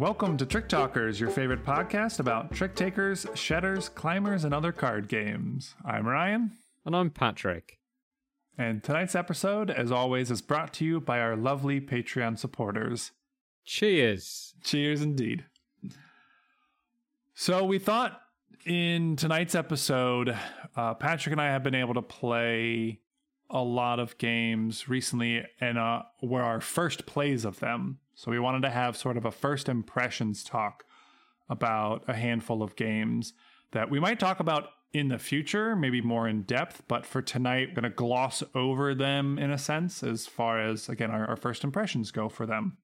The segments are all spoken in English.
Welcome to Trick Talkers, your favorite podcast about trick takers, shedders, climbers, and other card games. I'm Ryan. And I'm Patrick. And tonight's episode, as always, is brought to you by our lovely Patreon supporters. Cheers. Cheers indeed. So we thought in tonight's episode, Patrick and I have been able to play a lot of games recently and were our first plays of them. So we wanted to have sort of a first impressions talk about a handful of games that we might talk about in the future, maybe more in depth. But for tonight, we're going to gloss over them in a sense as far as, again, our first impressions go for them.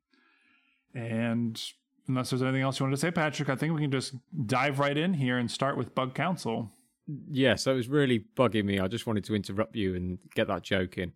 And unless there's anything else you wanted to say, Patrick, I think we can just dive right in here and start with Bug Council. Yeah, so it was really bugging me. I just wanted to interrupt you and get that joke in.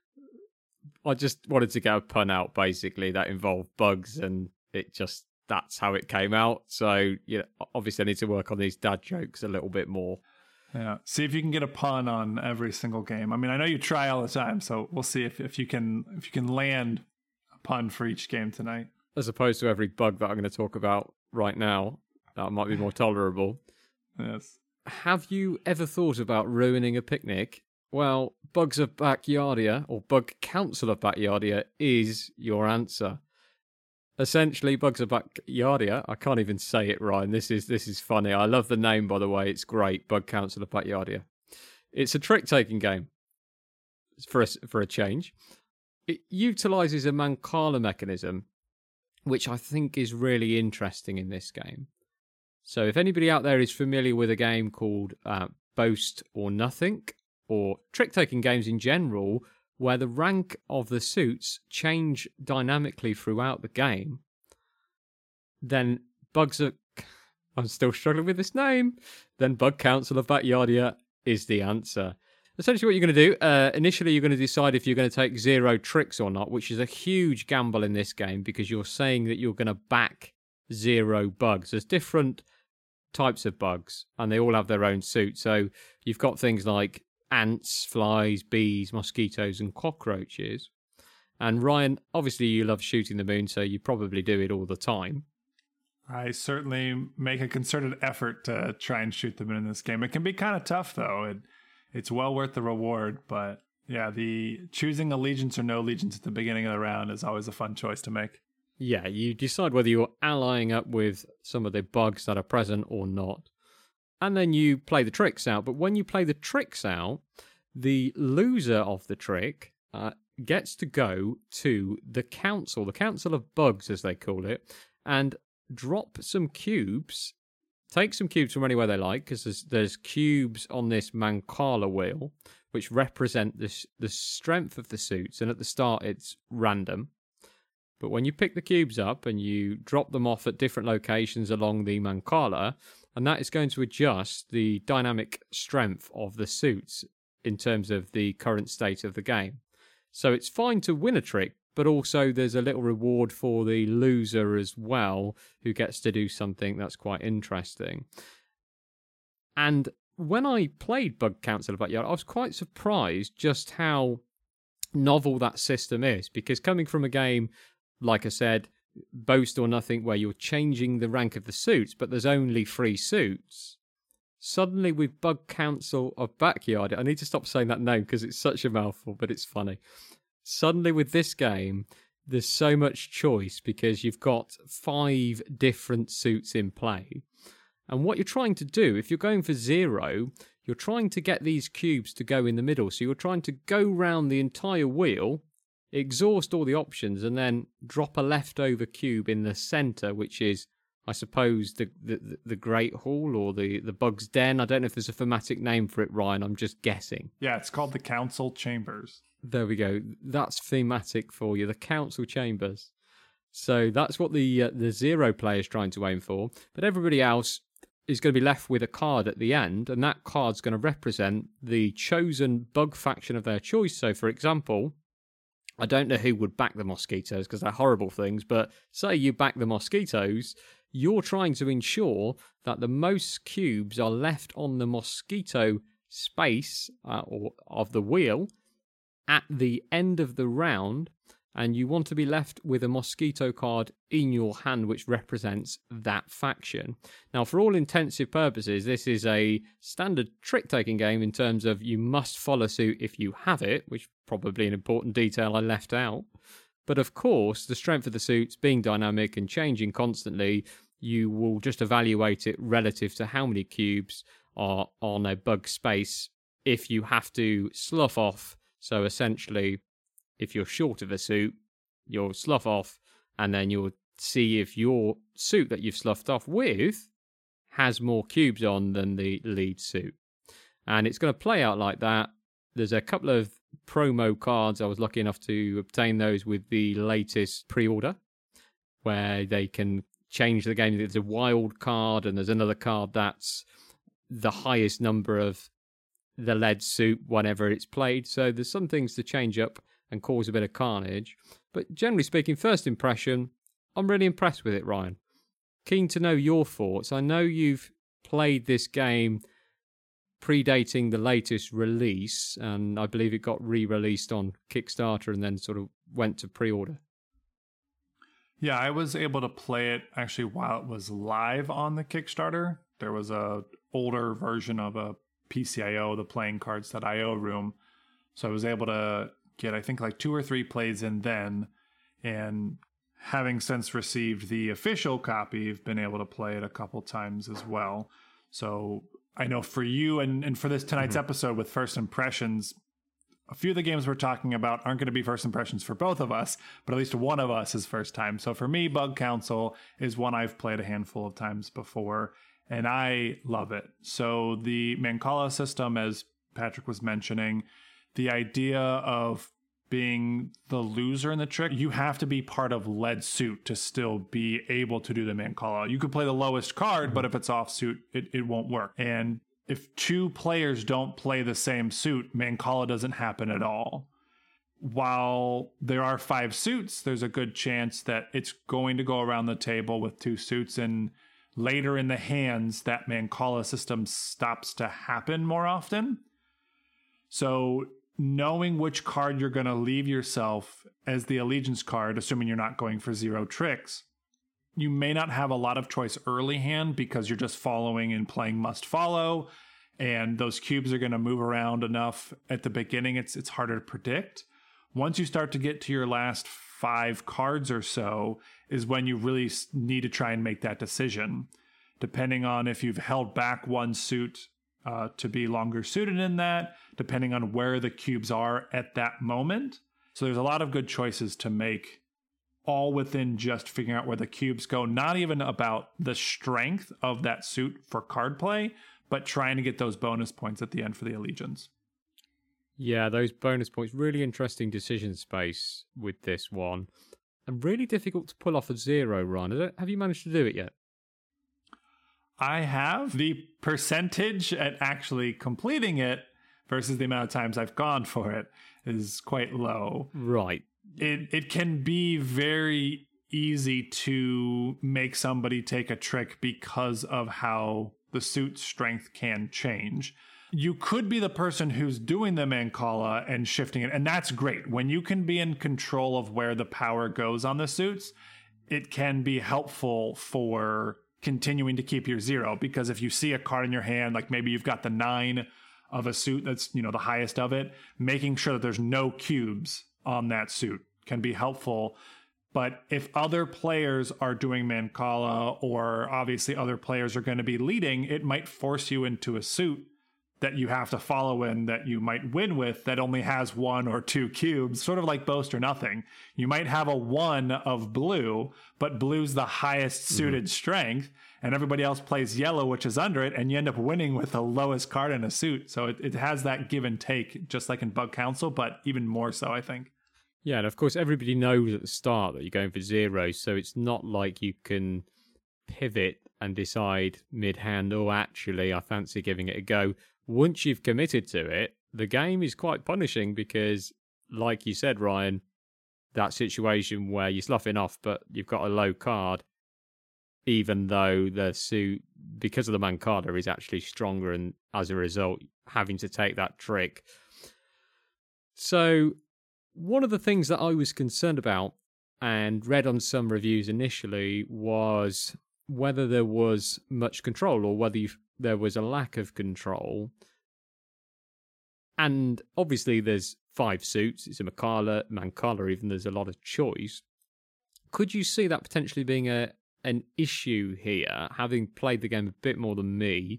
I just wanted to get a pun out, basically, that involved bugs, and that's how it came out. So, obviously I need to work on these dad jokes a little bit more. Yeah, see if you can get a pun on every single game. I mean, I know you try all the time, so we'll see if you can land a pun for each game tonight. As opposed to every bug that I'm going to talk about right now, that might be more tolerable. Yes. Have you ever thought about ruining a picnic? Well, Bugs of Backyardia, or Bug Council of Backyardia, is your answer. Essentially, Bugs of Backyardia, I can't even say it, Ryan. This is funny. I love the name, by the way. It's great, Bug Council of Backyardia. It's a trick-taking game, for a change. It utilises a Mancala mechanism, which I think is really interesting in this game. So if anybody out there is familiar with a game called Boast or Nothing, or trick-taking games in general, where the rank of the suits change dynamically throughout the game, then I'm still struggling with this name, then Bug Council of Backyardia is the answer. Essentially what you're going to do, initially you're going to decide if you're going to take 0 tricks or not, which is a huge gamble in this game, because you're saying that you're going to back 0 bugs. There's different types of bugs, and they all have their own suit. So you've got things like ants, flies, bees, mosquitoes, and cockroaches. And Ryan, obviously you love shooting the moon, so you probably do it all the time. I certainly make a concerted effort to try and shoot them in this game. It can be kind of tough, though. It's well worth the reward, but yeah, the choosing allegiance or no allegiance at the beginning of the round is always a fun choice to make. Yeah, you decide whether you're allying up with some of the bugs that are present or not. And then you play the tricks out. But when you play the tricks out, the loser of the trick gets to go to the council of bugs, as they call it, and drop some cubes. Take some cubes from anywhere they like, because there's cubes on this Mancala wheel, which represent the strength of the suits. And at the start, it's random. But when you pick the cubes up and you drop them off at different locations along the Mancala, and that is going to adjust the dynamic strength of the suits in terms of the current state of the game. So it's fine to win a trick, but also there's a little reward for the loser as well, who gets to do something that's quite interesting. And when I played Bug Council of Backyard, I was quite surprised just how novel that system is, because coming from a game, like I said, Boast or Nothing, where you're changing the rank of the suits, but there's only 3 suits. Suddenly with Bug Council of Backyard, I need to stop saying that name because it's such a mouthful, but it's funny. Suddenly with this game, there's so much choice because you've got 5 different suits in play. And what you're trying to do, if you're going for 0, you're trying to get these cubes to go in the middle. So you're trying to go round the entire wheel, exhaust all the options, and then drop a leftover cube in the centre, which is, I suppose, the Great Hall or the Bug's Den. I don't know if there's a thematic name for it, Ryan. I'm just guessing. Yeah, it's called the Council Chambers. There we go. That's thematic for you, the Council Chambers. So that's what the 0 player is trying to aim for. But everybody else is going to be left with a card at the end, and that card's going to represent the chosen bug faction of their choice. So, for example, I don't know who would back the mosquitoes because they're horrible things, but say you back the mosquitoes, you're trying to ensure that the most cubes are left on the mosquito space or of the wheel at the end of the round, and you want to be left with a Mosquito card in your hand which represents that faction. Now, for all intensive purposes, this is a standard trick-taking game in terms of you must follow suit if you have it, which is probably an important detail I left out. But of course, the strength of the suits being dynamic and changing constantly, you will just evaluate it relative to how many cubes are on a bug space if you have to slough off. So essentially, if you're short of a suit, you'll slough off, and then you'll see if your suit that you've sloughed off with has more cubes on than the lead suit. And it's going to play out like that. There's a couple of promo cards. I was lucky enough to obtain those with the latest pre-order, where they can change the game. There's a wild card, and there's another card that's the highest number of the lead suit whenever it's played. So there's some things to change up and cause a bit of carnage. But generally speaking, first impression, I'm really impressed with it, Ryan. Keen to know your thoughts. I know you've played this game predating the latest release, and I believe it got re-released on Kickstarter and then sort of went to pre-order. Yeah, I was able to play it actually while it was live on the Kickstarter. There was a older version of a PCIO, the playing cards.io room. So I was able to get, I think, like 2 or 3 plays in then. And having since received the official copy, I've been able to play it a couple times as well. So I know for you and for this tonight's episode with first impressions, a few of the games we're talking about aren't going to be first impressions for both of us, but at least one of us is first time. So for me, Bug Council is one I've played a handful of times before, and I love it. So the Mancala system, as Patrick was mentioning, the idea of being the loser in the trick, you have to be part of lead suit to still be able to do the Mancala. You could play the lowest card, but if it's off suit, it won't work. And if 2 players don't play the same suit, Mancala doesn't happen at all. While there are 5 suits, there's a good chance that it's going to go around the table with 2 suits, and later in the hands, that Mancala system stops to happen more often. So knowing which card you're going to leave yourself as the allegiance card, assuming you're not going for 0 tricks, you may not have a lot of choice early hand because you're just following and playing must follow, and those cubes are going to move around enough at the beginning. It's harder to predict. Once you start to get to your last 5 cards or so is when you really need to try and make that decision, depending on if you've held back one suit to be longer suited in that, depending on where the cubes are at that moment. So there's a lot of good choices to make, all within just figuring out where the cubes go, not even about the strength of that suit for card play, but trying to get those bonus points at the end for the allegiance. Yeah, those bonus points, really interesting decision space with this one. And really difficult to pull off a 0 run. Have you managed to do it yet? I have. The percentage at actually completing it versus the amount of times I've gone for it is quite low. Right. It can be very easy to make somebody take a trick because of how the suit strength can change. You could be the person who's doing the Mancala and shifting it, and that's great. When you can be in control of where the power goes on the suits, it can be helpful for continuing to keep your 0, because if you see a card in your hand, like maybe you've got the 9 of a suit that's, the highest of it, making sure that there's no cubes on that suit can be helpful. But if other players are doing Mancala, or obviously other players are going to be leading, it might force you into a suit that you have to follow in that you might win with that only has 1 or 2 cubes, sort of like Boast or Nothing. You might have a 1 of blue, but blue's the highest suited strength, and everybody else plays yellow, which is under it, and you end up winning with the lowest card in a suit. So it has that give and take, just like in Bug Council, but even more so, I think. Yeah, and of course everybody knows at the start that you're going for 0, so it's not like you can pivot and decide mid-hand, oh, actually, I fancy giving it a go. Once you've committed to it, the game is quite punishing because, like you said, Ryan, that situation where you're sloughing off but you've got a low card, even though the suit, because of the Mancala, is actually stronger, and as a result, having to take that trick. So One of the things that I was concerned about and read on some reviews initially was whether there was much control or whether there was a lack of control. And obviously there's 5 suits, it's a Mancala, even there's a lot of choice. Could you see that potentially being an issue here, having played the game a bit more than me,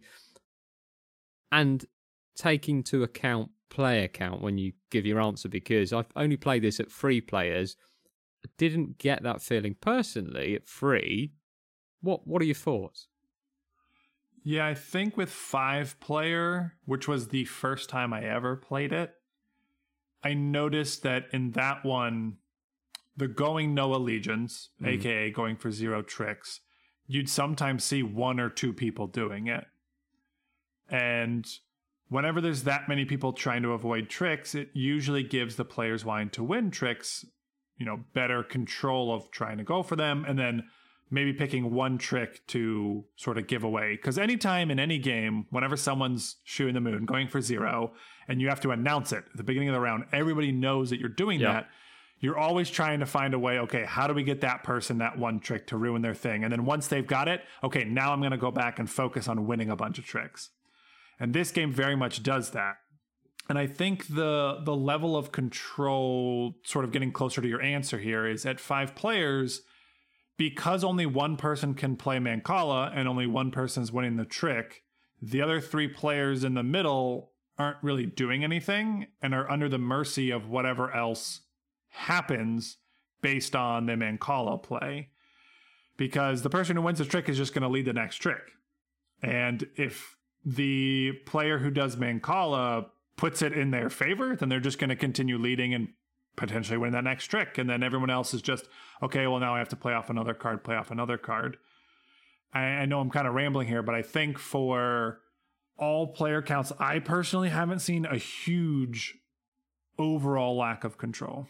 and taking into account player count when you give your answer? Because I've only played this at 3 players. I didn't get that feeling personally at 3. What are your thoughts? Yeah, I think with 5-player, which was the first time I ever played it, I noticed that in that one, the going no allegiance, aka going for 0 tricks, you'd sometimes see 1 or 2 people doing it. And whenever there's that many people trying to avoid tricks, it usually gives the players wanting to win tricks, better control of trying to go for them, and then maybe picking 1 trick to sort of give away. Because anytime in any game, whenever someone's shooting the moon, going for 0, and you have to announce it at the beginning of the round, everybody knows that you're doing that. You're always trying to find a way, okay, how do we get that person that 1 trick to ruin their thing? And then once they've got it, okay, now I'm going to go back and focus on winning a bunch of tricks. And this game very much does that. And I think the level of control, sort of getting closer to your answer here, is at 5 players, because only 1 person can play Mancala and only 1 person's winning the trick, the other 3 players in the middle aren't really doing anything and are under the mercy of whatever else happens based on the Mancala play. Because the person who wins the trick is just going to lead the next trick. And if the player who does Mancala puts it in their favor, then they're just going to continue leading and potentially win that next trick. And then everyone else is just, okay, well, now I have to play off another card. I know I'm kind of rambling here, but I think for all player counts, I personally haven't seen a huge overall lack of control.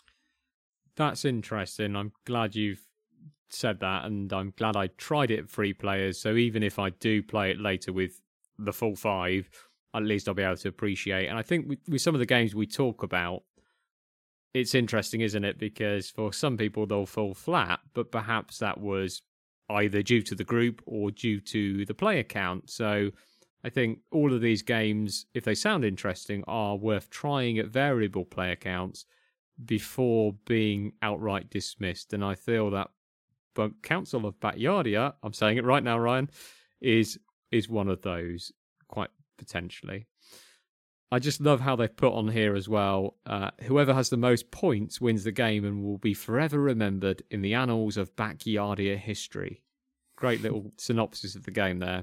That's interesting. I'm glad you've said that, and I'm glad I tried it at 3 players. So even if I do play it later with the full 5, at least I'll be able to appreciate. And I think with some of the games we talk about, it's interesting, isn't it? Because for some people, they'll fall flat, but perhaps that was either due to the group or due to the player count. So I think all of these games, if they sound interesting, are worth trying at variable player counts before being outright dismissed. And I feel that Council of Backyardia, I'm saying it right now, Ryan, is one of those, quite potentially. I just love how they've put on here as well, whoever has the most points wins the game and will be forever remembered in the annals of Backyardia history. Great little synopsis of the game there.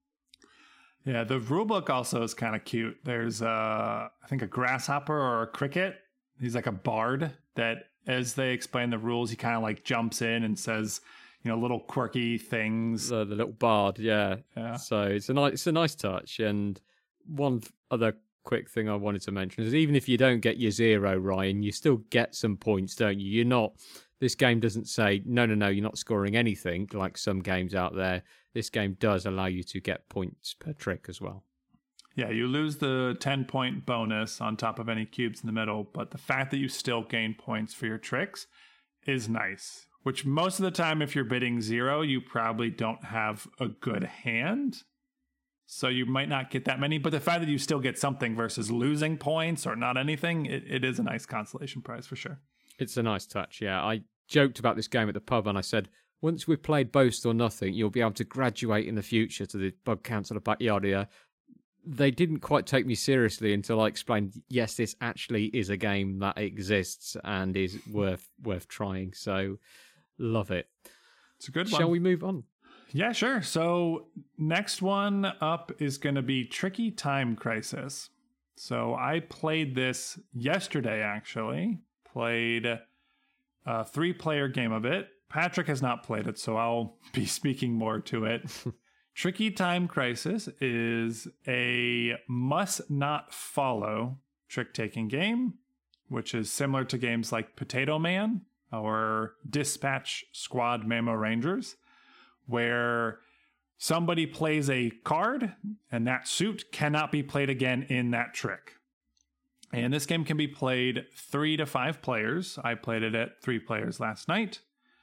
Yeah, the rulebook also is kind of cute. There's, I think, a grasshopper or a cricket. He's like a bard that, as they explain the rules, he kind of like jumps in and says, little quirky things. The little bard, yeah. So it's a nice touch. And one other quick thing I wanted to mention is even if you don't get your 0, Ryan, you still get some points, don't you? This game doesn't say, no, you're not scoring anything like some games out there. This game does allow you to get points per trick as well. Yeah, you lose the 10-point bonus on top of any cubes in the middle, but the fact that you still gain points for your tricks is nice. Which most of the time, if you're bidding 0, you probably don't have a good hand. So you might not get that many, but the fact that you still get something versus losing points or not anything, it is a nice consolation prize for sure. It's a nice touch, yeah. I joked about this game at the pub and I said, once we've played Boast or Nothing, you'll be able to graduate in the future to the Bug Council of Backyardia. They didn't quite take me seriously until I explained, yes, this actually is a game that exists and is worth trying. So, love it. It's a good one. Shall we move on? Yeah, sure. So, next one up is going to be Tricky Time Crisis. So, I played this yesterday, actually. Played a 3-player game of it. Patrick has not played it, so I'll be speaking more to it. Tricky Time Crisis is a must-not-follow trick-taking game, which is similar to games like Potato Man or Dispatch Squad Mamo Rangers, where somebody plays a card, and that suit cannot be played again in that trick. And this game can be played 3 to 5 players. I played it at 3 players last night.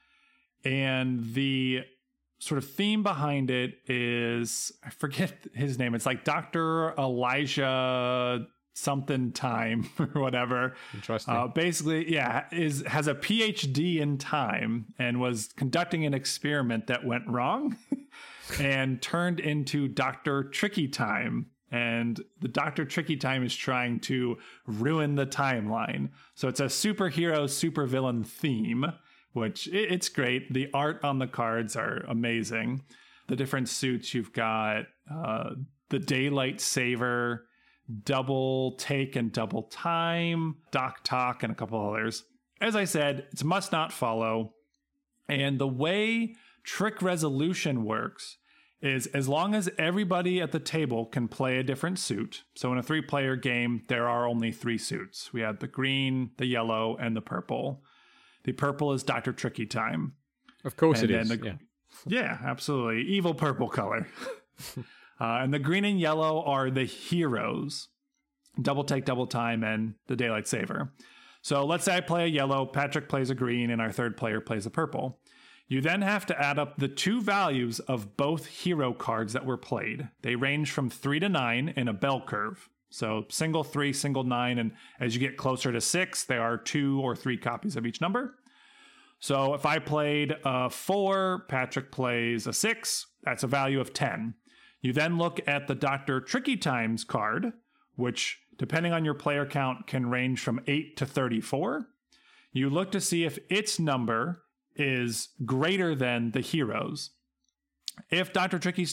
And the sort of theme behind it is, I forget his name. It's like Dr. Elijah something time or whatever. Interesting. Basically, yeah, has a PhD in time and was conducting an experiment that went wrong and turned into Dr. Tricky Time. And the Dr. Tricky Time is trying to ruin the timeline. So it's a superhero, supervillain theme, which it's great. The art on the cards are amazing. The different suits, you've got the Daylight Saver, Double Take and Double Time, Doc Talk, and a couple others. As I said, it's must not follow. And the way trick resolution works is as long as everybody at the table can play a different suit. So in a 3-player game, there are only 3 suits. We have the green, the yellow, and the purple. The purple is Dr. Tricky Time. Of course it is. Yeah, absolutely. Evil purple color. And the green and yellow are the heroes. Double Take, Double Time, and the Daylight Saver. So let's say I play a yellow, Patrick plays a green, and our third player plays a purple. You then have to add up the 2 values of both hero cards that were played. They range from 3 to 9 in a bell curve. So single 3, single 9, and as you get closer to 6, there are 2 or 3 copies of each number. So if I played a 4, Patrick plays a 6, that's a value of 10. You then look at the Dr. Tricky Times card, which, depending on your player count, can range from 8 to 34. You look to see if its number is greater than the heroes. If Dr. Tricky's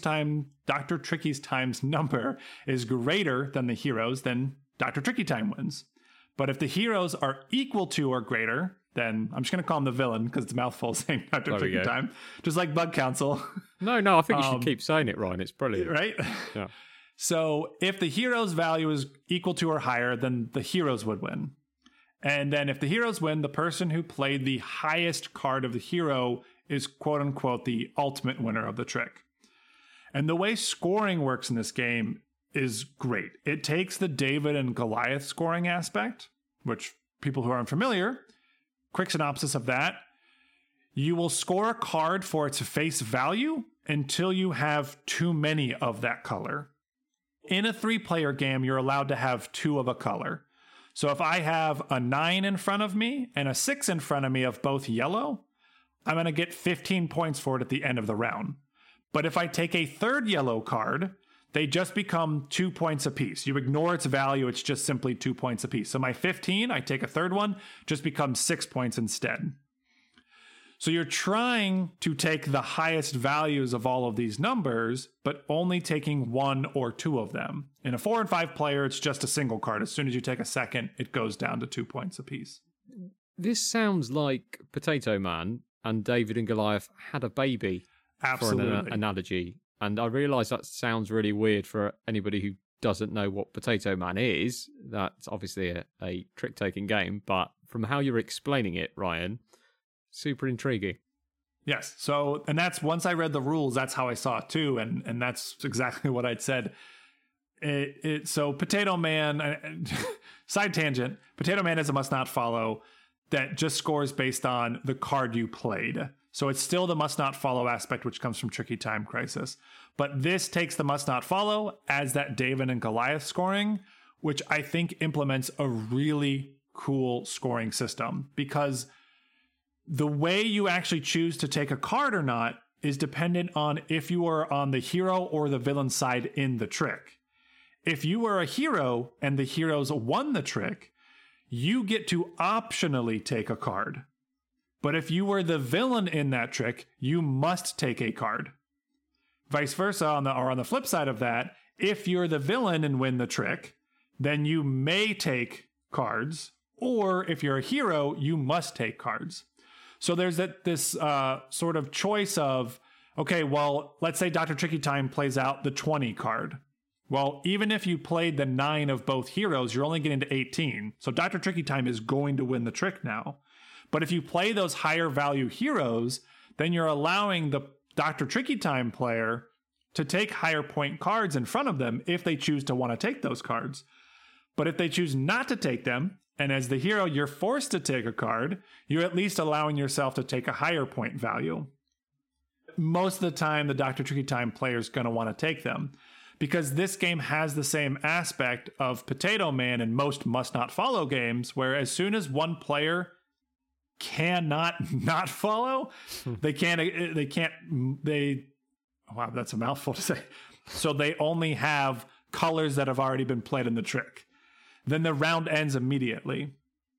Time's number is greater than the heroes, then Dr. Tricky Time wins. But if the heroes are equal to or greater, then I'm just going to call him the villain because it's a mouthful saying Dr. Tricky Time. Just like Bug Council. No, I think you should keep saying it, Ryan. It's brilliant. Right? Yeah. So if the hero's value is equal to or higher, then the heroes would win. And then if the heroes win, the person who played the highest card of the hero is quote unquote the ultimate winner of the trick. And the way scoring works in this game is great. It takes the David and Goliath scoring aspect, which people who are unfamiliar, quick synopsis of that. You will score a card for its face value until you have too many of that color. In a 3-player game, you're allowed to have 2 of a color. So if I have a 9 in front of me and a 6 in front of me of both yellow, I'm going to get 15 points for it at the end of the round. But if I take a third yellow card, they just become 2 points apiece. You ignore its value, it's just simply 2 points apiece. So my 15, I take a third one, just becomes 6 points instead. So you're trying to take the highest values of all of these numbers, but only taking 1 or 2 of them. In a 4 and 5 player, it's just a single card. As soon as you take a second, it goes down to 2 points apiece. This sounds like Potato Man and David and Goliath had a baby. Absolutely. For an analogy. And I realise that sounds really weird for anybody who doesn't know what Potato Man is. That's obviously a trick-taking game, but from how you're explaining it, Ryan, super intriguing. Yes. So, and that's, once I read the rules, that's how I saw it too. And that's exactly what I'd said. So Potato Man, side tangent, Potato Man is a must not follow that just scores based on the card you played. So it's still the must not follow aspect, which comes from Tricky Time Crisis. But this takes the must not follow as that David and Goliath scoring, which I think implements a really cool scoring system, because the way you actually choose to take a card or not is dependent on if you are on the hero or the villain side in the trick. If you were a hero and the heroes won the trick, you get to optionally take a card. But if you were the villain in that trick, you must take a card. Vice versa, on the flip side of that, if you're the villain and win the trick, then you may take cards, or if you're a hero, you must take cards. So there's this sort of choice of, okay, well, let's say Dr. Tricky Time plays out the 20 card. Well, even if you played the 9 of both heroes, you're only getting to 18. So Dr. Tricky Time is going to win the trick now. But if you play those higher value heroes, then you're allowing the Dr. Tricky Time player to take higher point cards in front of them if they choose to want to take those cards. But if they choose not to take them, and as the hero you're forced to take a card, you're at least allowing yourself to take a higher point value. Most of the time, the Dr. Tricky Time player is going to want to take them, because this game has the same aspect of Potato Man in most must not follow games, where as soon as one player cannot not follow, wow, that's a mouthful to say. So they only have colors that have already been played in the trick. Then the round ends immediately.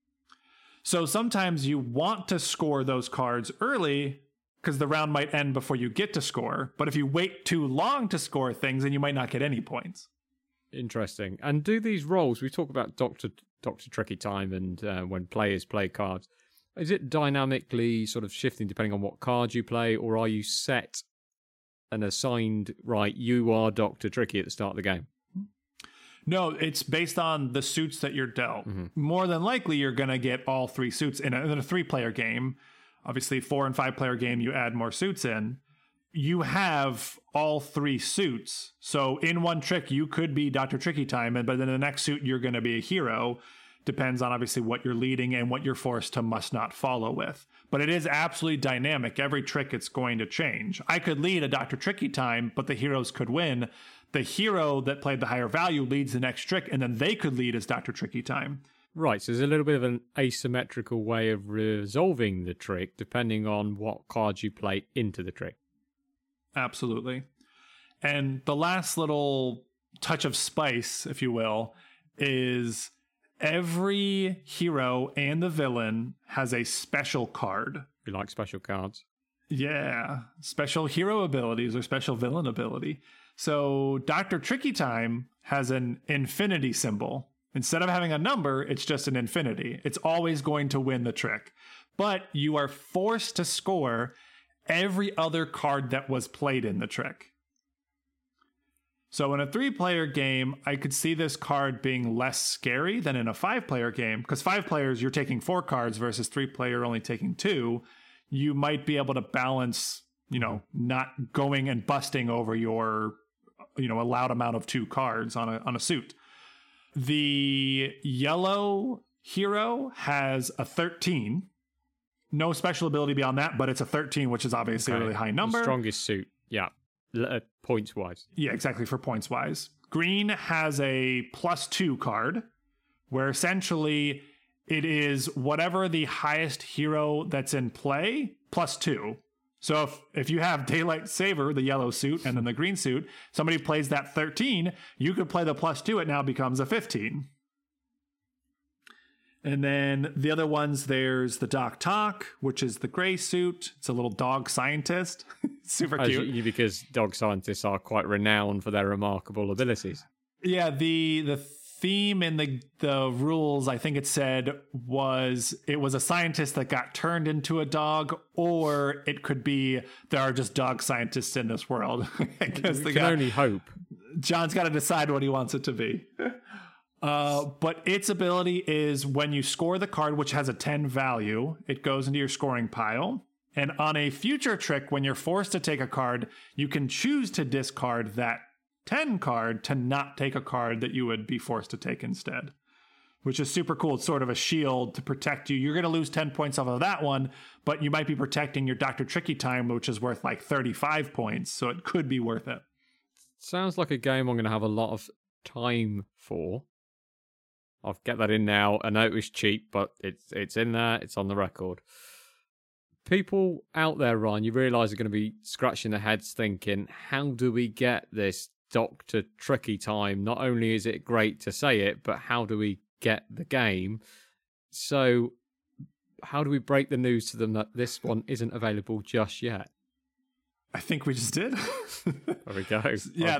So sometimes you want to score those cards early because the round might end before you get to score. But if you wait too long to score things, then you might not get any points. Interesting. And do these roles, we talk about Dr. Tricky Time and when players play cards, is it dynamically sort of shifting depending on what cards you play, or are you set and assigned, right, you are Dr. Tricky at the start of the game? No, it's based on the suits that you're dealt. More than likely, you're going to get all three suits in a 3-player game. Obviously, 4- and 5-player game, you add more suits in. You have all 3 suits. So in one trick, you could be Dr. Tricky Time, but then in the next suit, you're going to be a hero. Depends on obviously what you're leading and what you're forced to must not follow with. But it is absolutely dynamic. Every trick, it's going to change. I could lead a Dr. Tricky Time, but the heroes could win. The hero that played the higher value leads the next trick, and then they could lead as Dr. Tricky Time. Right, so there's a little bit of an asymmetrical way of resolving the trick depending on what cards you play into the trick. Absolutely. And the last little touch of spice, if you will, is every hero and the villain has a special card. You like special cards? Yeah, special hero abilities or special villain ability. So Dr. Tricky Time has an infinity symbol. Instead of having a number, it's just an infinity. It's always going to win the trick. But you are forced to score every other card that was played in the trick. So in a 3-player game, I could see this card being less scary than in a 5-player game, because 5 players, you're taking 4 cards versus 3-player only taking 2. You might be able to balance, not going and busting over your, allowed amount of 2 cards on a suit. The yellow hero has a 13. No special ability beyond that, but it's a 13, which is obviously a really high number. The strongest suit, yeah. Points-wise. Yeah, exactly, for points-wise. Green has a +2 card, where essentially it is whatever the highest hero that's in play, +2. So if you have Daylight Saber, the yellow suit, and then the green suit, somebody plays that 13, you could play the +2, it now becomes a 15. And then the other ones, there's the Doc Talk, which is the gray suit. It's a little dog scientist. Super cute. Because dog scientists are quite renowned for their remarkable abilities. Yeah, the theme in the rules, I think it said, was a scientist that got turned into a dog, or it could be there are just dog scientists in this world. I guess we can only hope. John's got to decide what he wants it to be. But its ability is when you score the card, which has a 10 value, it goes into your scoring pile. And on a future trick, when you're forced to take a card, you can choose to discard that 10 card to not take a card that you would be forced to take instead, which is super cool. It's sort of a shield to protect you. You're going to lose 10 points off of that one, but you might be protecting your Dr. Tricky Time, which is worth like 35 points. So it could be worth it. Sounds like a game I'm going to have a lot of time for. I'll get that in now. I know it was cheap, but it's in there. It's on the record. People out there, Ryan, you realise are going to be scratching their heads thinking, how do we get this Dr. Tricky Time? Not only is it great to say it, but how do we get the game? So how do we break the news to them that this one isn't available just yet? I think we just did. There we go.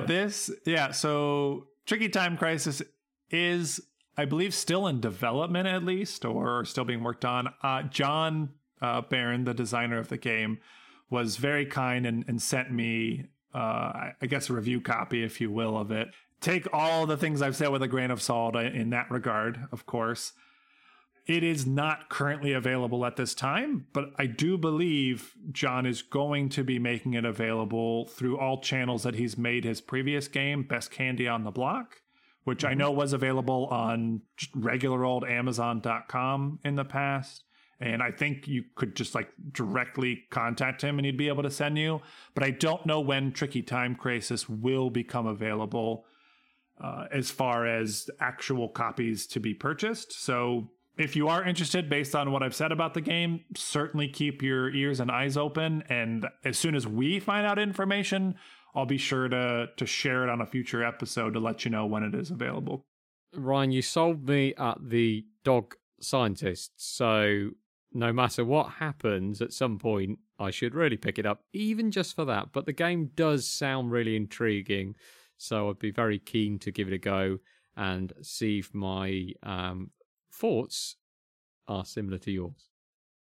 So Tricky Time Crisis is, I believe, still in development at least, or still being worked on. John Barron, the designer of the game, was very kind and sent me, I guess, a review copy, if you will, of it. Take all the things I've said with a grain of salt in that regard, of course. It is not currently available at this time, but I do believe John is going to be making it available through all channels that he's made his previous game, Best Candy on the Block, which I know was available on just regular old Amazon.com in the past. And I think you could just like directly contact him and he'd be able to send you. But I don't know when Tricky Time Crisis will become available as far as actual copies to be purchased. So if you are interested, based on what I've said about the game, certainly keep your ears and eyes open. And as soon as we find out information, I'll be sure to share it on a future episode to let you know when it is available. Ryan, you sold me at the dog scientist, so no matter what happens at some point, I should really pick it up, even just for that. But the game does sound really intriguing, so I'd be very keen to give it a go and see if my thoughts are similar to yours.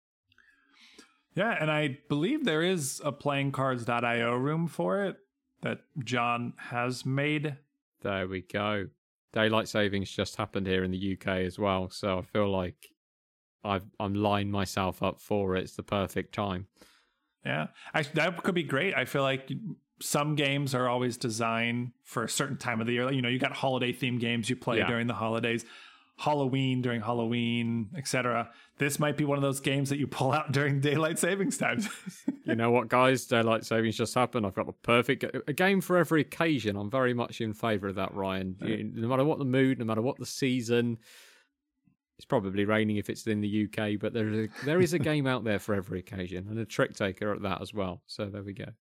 Yeah, and I believe there is a playingcards.io room for it that John has made. There we go. Daylight savings just happened here in the UK as well, so I feel like I'm lining myself up for it. It's the perfect time. Yeah, that could be great. I feel like some games are always designed for a certain time of the year. You know, you got holiday themed games you play during the holidays, Halloween during Halloween, etc. This might be one of those games that you pull out during daylight savings times. You know what, guys? Daylight savings just happened. I've got the perfect a game for every occasion. I'm very much in favour of that, Ryan. No matter what the mood, no matter what the season. It's probably raining if it's in the UK, but there is a game out there for every occasion, and a trick taker at that as well. So there we go.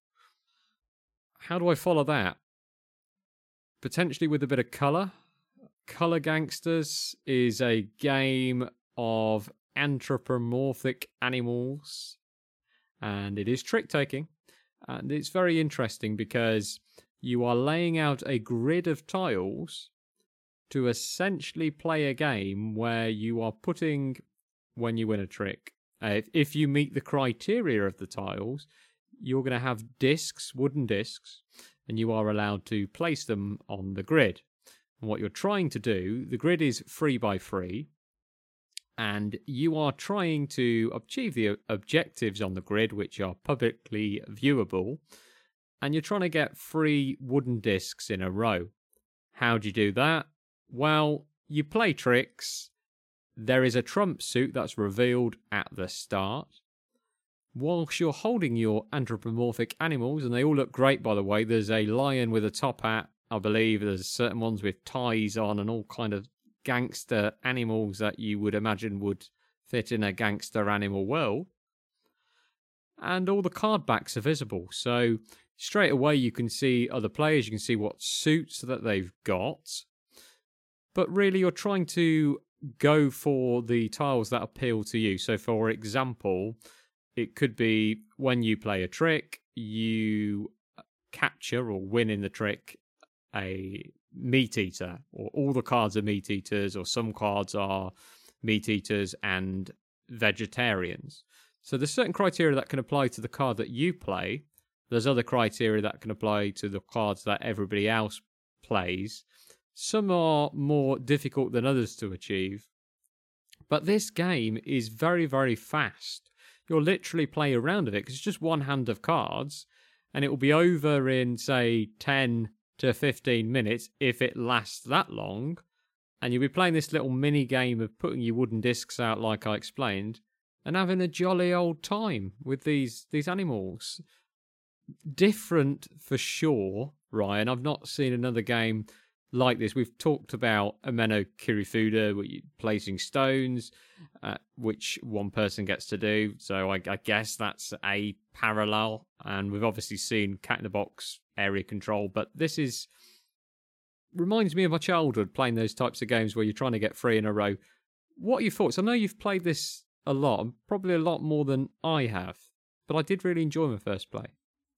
How do I follow that? Potentially with a bit of colour. Colour Gangsters is a game of anthropomorphic animals, and it is trick taking. And it's very interesting because you are laying out a grid of tiles to essentially play a game where you are putting, when you win a trick, if you meet the criteria of the tiles, you're going to have discs, wooden discs, and you are allowed to place them on the grid. And what you're trying to do, the grid is 3x3, and you are trying to achieve the objectives on the grid, which are publicly viewable, and you're trying to get 3 wooden discs in a row. How do you do that? Well, you play tricks. There is a trump suit that's revealed at the start. Whilst you're holding your anthropomorphic animals, and they all look great, by the way, there's a lion with a top hat, I believe. There's certain ones with ties on and all kind of gangster animals that you would imagine would fit in a gangster animal world. And all the card backs are visible. So straight away you can see other players, you can see what suits that they've got. But really you're trying to go for the tiles that appeal to you. So for example, it could be when you play a trick, you capture or win in the trick a meat eater, or all the cards are meat eaters, or some cards are meat eaters and vegetarians. So there's certain criteria that can apply to the card that you play. There's other criteria that can apply to the cards that everybody else plays. Some are more difficult than others to achieve. But this game is very, very fast. You'll literally play a round of it because it's just one hand of cards, and it will be over in, say, 10 to 15 minutes if it lasts that long. And you'll be playing this little mini game of putting your wooden discs out, like I explained, and having a jolly old time with these animals. Different for sure, Ryan. I've not seen another game like this. We've talked about Ameno Kirifuda, placing stones, which one person gets to do. So I guess that's a parallel. And we've obviously seen Cat in the Box area control. But this reminds me of my childhood, playing those types of games where you're trying to get 3 in a row. What are your thoughts? I know you've played this a lot, probably a lot more than I have. But I did really enjoy my first play.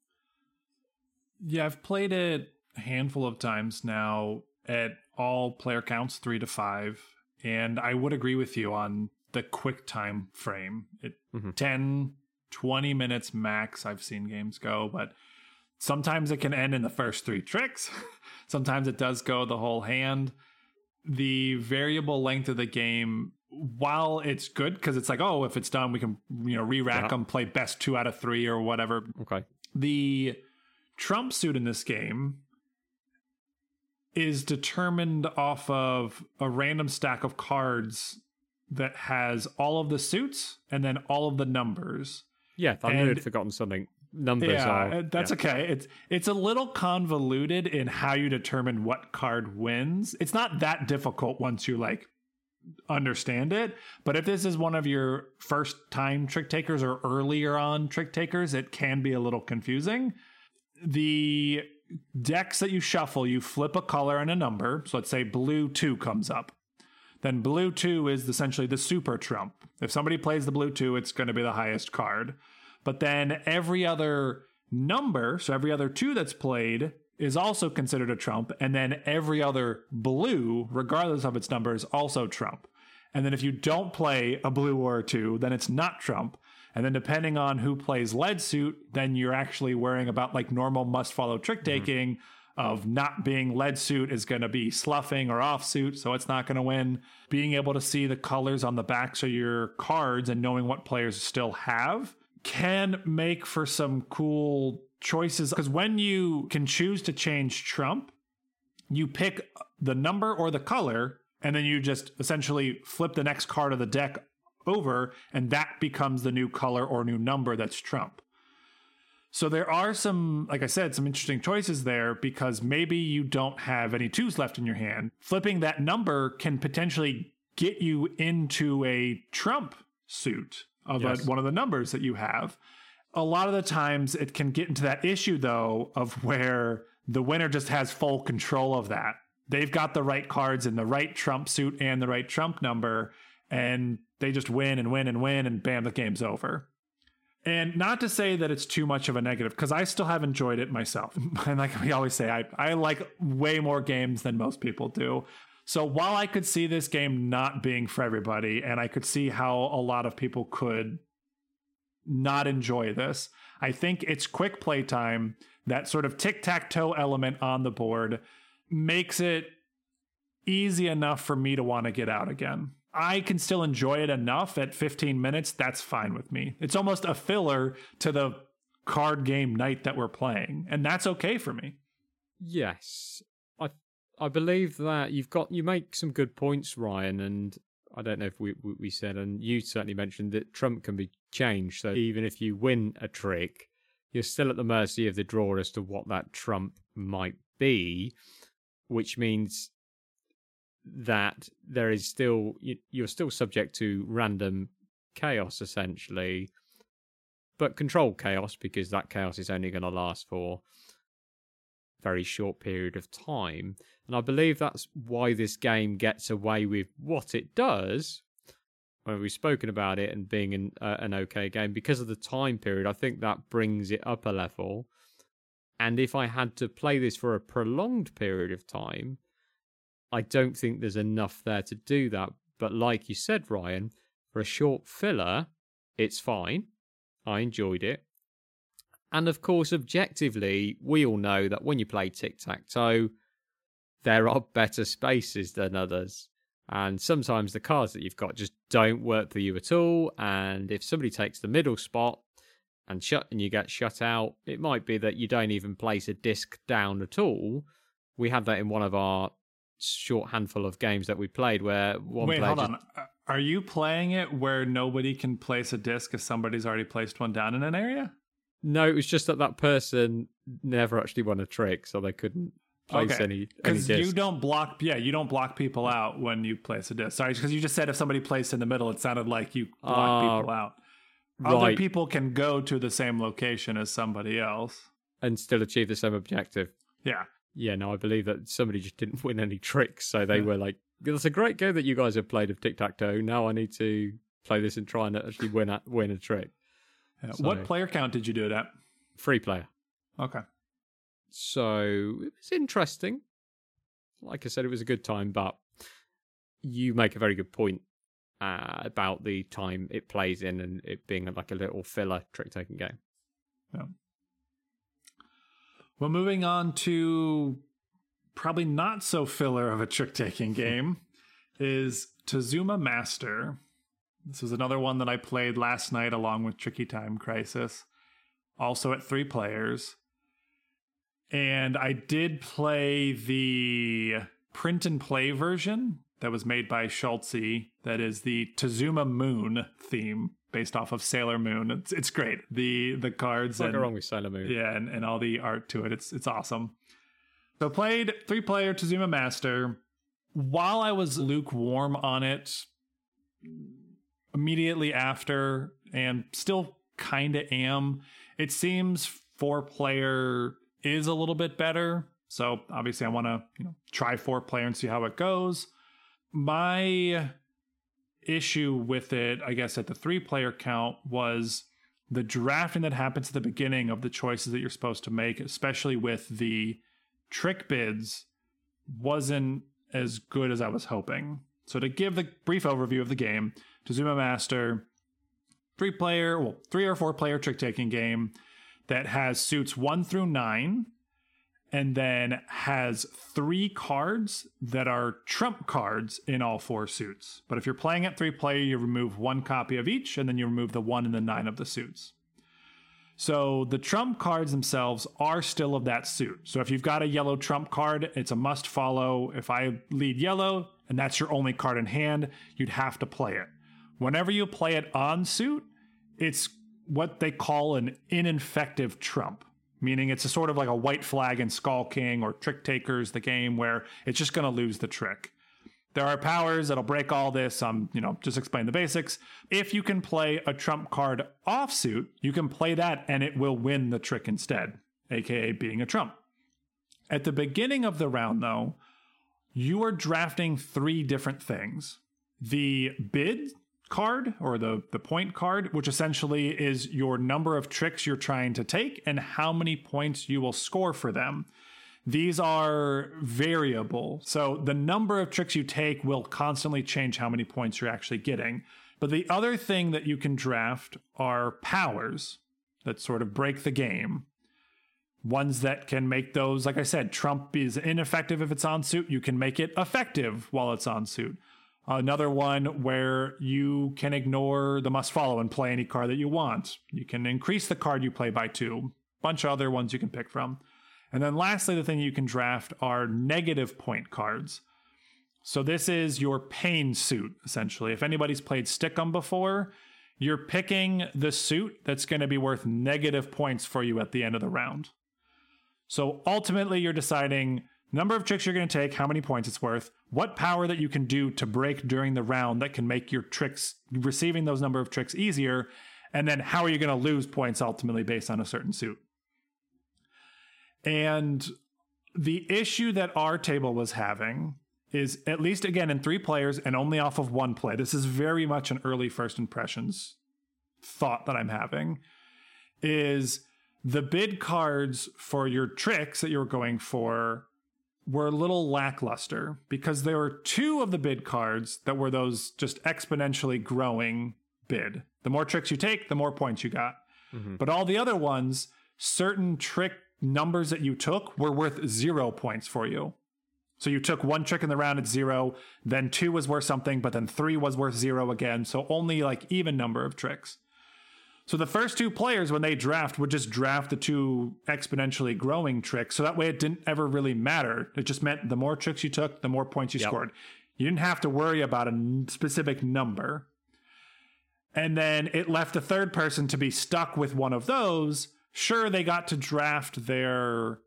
Yeah, I've played it a handful of times now at all player counts, 3 to 5. And I would agree with you on the quick time frame. 10, 20 minutes max I've seen games go, but sometimes it can end in the first 3 tricks. Sometimes it does go the whole hand. The variable length of the game, while it's good because it's like, oh, if it's done, we can re-rack them, play best 2 out of 3 or whatever. Okay. The trump suit in this game is determined off of a random stack of cards that has all of the suits and then all of the numbers. Yeah, I knew I'd forgotten something. Numbers are... That's okay. It's a little convoluted in how you determine what card wins. It's not that difficult once you like understand it, but if this is one of your first time trick takers or earlier on trick takers, it can be a little confusing. The decks that you shuffle, you flip a color and a number. So let's say blue 2 comes up. Then blue 2 is essentially the super trump. If somebody plays the blue 2, it's going to be the highest card. But then every other number, so every other 2 that's played, is also considered a trump. And then every other blue, regardless of its number, is also trump. And then if you don't play a blue or a 2, then it's not trump. And then depending on who plays lead suit, then you're actually worrying about like normal must follow trick taking of not being lead suit is going to be sloughing or off suit. So it's not going to win. Being able to see the colors on the backs of your cards and knowing what players still have can make for some cool choices. Because when you can choose to change trump, you pick the number or the color, and then you just essentially flip the next card of the deck over, and that becomes the new color or new number that's trump. So there are some, like I said, some interesting choices there because maybe you don't have any 2s left in your hand. Flipping that number can potentially get you into a trump suit of one of the numbers that you have. A lot of the times it can get into that issue, though, of where the winner just has full control of that. They've got the right cards in the right trump suit and the right trump number, and they just win and win and win, and bam, the game's over. And not to say that it's too much of a negative, because I still have enjoyed it myself. And like we always say, I like way more games than most people do. So while I could see this game not being for everybody, and I could see how a lot of people could not enjoy this, I think it's quick playtime, that sort of tic-tac-toe element on the board, makes it easy enough for me to want to get out again. I can still enjoy it enough at 15 minutes. That's fine with me. It's almost a filler to the card game night that we're playing, and that's okay for me. Yes. I believe that you make some good points, Ryan, and I don't know if we said, and you certainly mentioned that trump can be changed. So even if you win a trick, you're still at the mercy of the draw as to what that trump might be, which means that there is still, you're still subject to random chaos essentially, but controlled chaos, because that chaos is only going to last for a very short period of time. And I believe that's why this game gets away with what it does. When we've spoken about it and being an okay game, because of the time period, I think that brings it up a level. And if I had to play this for a prolonged period of time, I don't think there's enough there to do that. But like you said, Ryan, for a short filler, it's fine. I enjoyed it. And of course, objectively, we all know that when you play tic-tac-toe, there are better spaces than others. And sometimes the cards that you've got just don't work for you at all. And if somebody takes the middle spot and you get shut out, it might be that you don't even place a disc down at all. We had that in one of our short handful of games that we played where hold on. Are you playing it where nobody can place a disc if somebody's already placed one down in an area? No, it was just that person never actually won a trick, so they couldn't place any disc. Because you don't block people out when you place a disc. Sorry, because you just said if somebody placed in the middle, it sounded like you block people out. Right. Other people can go to the same location as somebody else and still achieve the same objective. Yeah. Yeah, no, I believe that somebody just didn't win any tricks, so they were like, "That's a great game that you guys have played of tic-tac-toe. Now I need to play this and try and actually win a trick." Yeah. So, what player count did you do it at? 3 player. Okay. So it was interesting. Like I said, it was a good time, but you make a very good point about the time it plays in and it being like a little filler trick-taking game. Yeah. Well, moving on to probably not so filler of a trick-taking game is Tazuma Master. This was another one that I played last night along with Tricky Time Crisis, also at 3 players. And I did play the print and play version that was made by Schultze. That is the Tazuma Moon theme based off of Sailor Moon. It's great. The cards. What's wrong with Sailor Moon? Yeah, and all the art to it. It's awesome. So played 3-player Tazuma Master. While I was lukewarm on it immediately after, and still kind of am, it seems 4-player is a little bit better. So obviously I want to try 4-player and see how it goes. My issue with it, I guess, at the 3-player count was the drafting that happens at the beginning of the choices that you're supposed to make, especially with the trick bids, wasn't as good as I was hoping. So to give the brief overview of the game, Tazuma Master, 3 or 4-player trick-taking game that has suits 1 through 9, and then has 3 cards that are trump cards in all 4 suits. But if you're playing at 3-player, you remove 1 copy of each, and then you remove the 1 and the 9 of the suits. So the trump cards themselves are still of that suit. So if you've got a yellow trump card, it's a must follow. If I lead yellow, and that's your only card in hand, you'd have to play it. Whenever you play it on suit, it's what they call an ineffective trump, meaning it's a sort of like a white flag in Skull King or Trick Takers, the game where it's just going to lose the trick. There are powers that'll break all this. Just explain the basics. If you can play a trump card offsuit, you can play that and it will win the trick instead, aka being a trump. At the beginning of the round, though, you are drafting 3 different things. The bid card, or the point card, which essentially is your number of tricks you're trying to take and how many points you will score for them. These are variable, so the number of tricks you take will constantly change how many points you're actually getting. But the other thing that you can draft are powers that sort of break the game. Ones that can make those, like I said, trump is ineffective if it's on suit. You can make it effective while it's on suit. Another one where you can ignore the must follow and play any card that you want. You can increase the card you play by 2. Bunch of other ones you can pick from. And then lastly, the thing you can draft are negative point cards. So this is your pain suit, essentially. If anybody's played Stickum before, you're picking the suit that's going to be worth negative points for you at the end of the round. So ultimately, you're deciding number of tricks you're going to take, how many points it's worth, what power that you can do to break during the round that can make your tricks, receiving those number of tricks easier, and then how are you going to lose points ultimately based on a certain suit. And the issue that our table was having is, at least again in 3 players and only off of 1 play, this is very much an early first impressions thought that I'm having, is the bid cards for your tricks that you were going for were a little lackluster, because there were 2 of the bid cards that were those just exponentially growing bid. The more tricks you take, the more points you got. Mm-hmm. But all the other ones, certain trick numbers that you took were worth 0 points for you. So you took 1 trick in the round at 0, then 2 was worth something, but then 3 was worth 0 again. So only like even number of tricks. So the first 2 players, when they draft, would just draft the 2 exponentially growing tricks. So that way it didn't ever really matter. It just meant the more tricks you took, the more points you scored. You didn't have to worry about a specific number. And then it left the third person to be stuck with one of those. Sure, they got to draft their,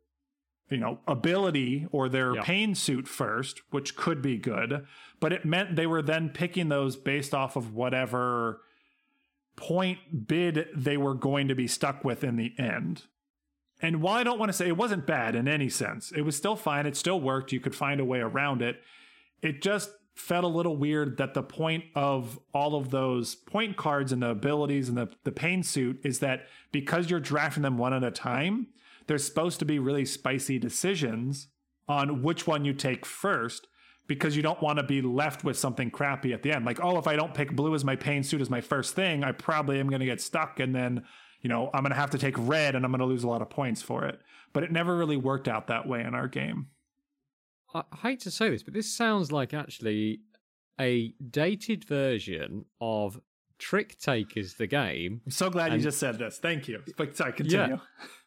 ability or their pain suit first, which could be good, but it meant they were then picking those based off of whatever point bid they were going to be stuck with in the end. And while I don't want to say it wasn't bad in any sense, it was still fine. It still worked. You could find a way around it. It just felt a little weird that the point of all of those point cards and the abilities and the pain suit is that because you're drafting them one at a time, there's supposed to be really spicy decisions on which one you take first, because you don't want to be left with something crappy at the end. Like, oh, if I don't pick blue as my pain suit as my first thing, I probably am going to get stuck. And then, I'm going to have to take red and I'm going to lose a lot of points for it. But it never really worked out that way in our game. I hate to say this, but this sounds like actually a dated version of Trick Takers, the game. I'm so glad you just said this. Thank you. But sorry, continue.